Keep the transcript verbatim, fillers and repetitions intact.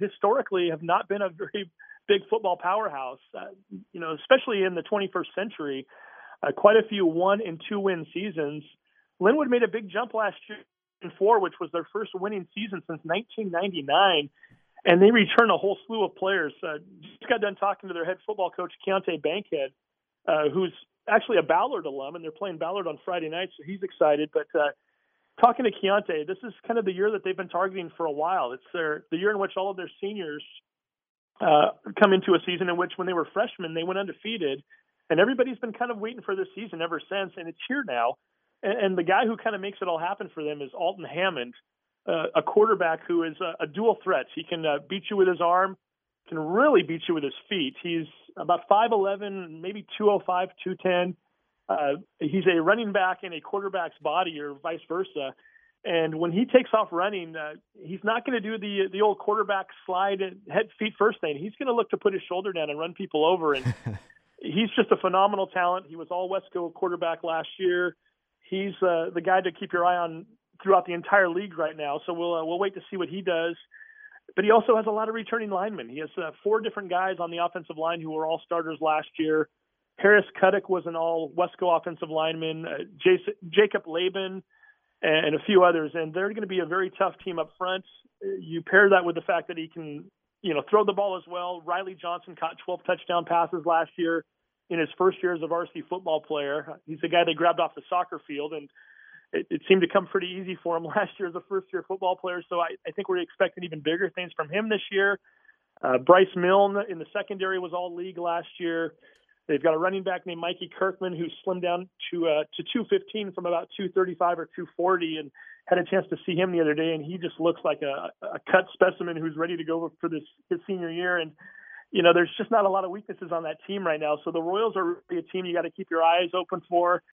historically have not been a very big football powerhouse, uh, you know, especially in the twenty-first century. Uh, quite a few one and two win seasons. Linwood made a big jump last year in four, which was their first winning season since nineteen ninety-nine. And they return a whole slew of players. Uh, just got done talking to their head football coach, Keontae Bankhead, uh, who's actually a Ballard alum, and they're playing Ballard on Friday night, so he's excited. But uh, talking to Keontae, this is kind of the year that they've been targeting for a while. It's their the year in which all of their seniors uh, come into a season in which, when they were freshmen, they went undefeated. And everybody's been kind of waiting for this season ever since, and it's here now. And, and the guy who kind of makes it all happen for them is Alton Hammond, uh, a quarterback who is a, a dual threat. He can uh, beat you with his arm, can really beat you with his feet. He's about five eleven, maybe two oh five, two ten. Uh, he's a running back in a quarterback's body, or vice versa. And when he takes off running, uh, he's not going to do the the old quarterback slide head feet first thing. He's going to look to put his shoulder down and run people over. And he's just a phenomenal talent. He was all Wesco quarterback last year. He's uh, the guy to keep your eye on throughout the entire league right now. So we'll uh, we'll wait to see what he does. But he also has a lot of returning linemen. He has uh, four different guys on the offensive line who were all starters last year. Harris Cuddick was an all Wesco offensive lineman. Uh, Jason, Jacob Laban, and a few others. And they're going to be a very tough team up front. You pair that with the fact that he can, you know, throw the ball as well. Riley Johnson caught twelve touchdown passes last year in his first year as a varsity football player. He's the guy they grabbed off the soccer field, and it, it seemed to come pretty easy for him last year as a first-year football player. So I, I think we're expecting even bigger things from him this year. Uh, Bryce Milne in the secondary was all league last year. They've got a running back named Mikey Kirkman who slimmed down to uh, to two fifteen from about two thirty-five or two forty, and had a chance to see him the other day, and he just looks like a, a cut specimen who's ready to go for this his senior year. And you know, there's just not a lot of weaknesses on that team right now. So the Royals are really a team you got to keep your eyes open for.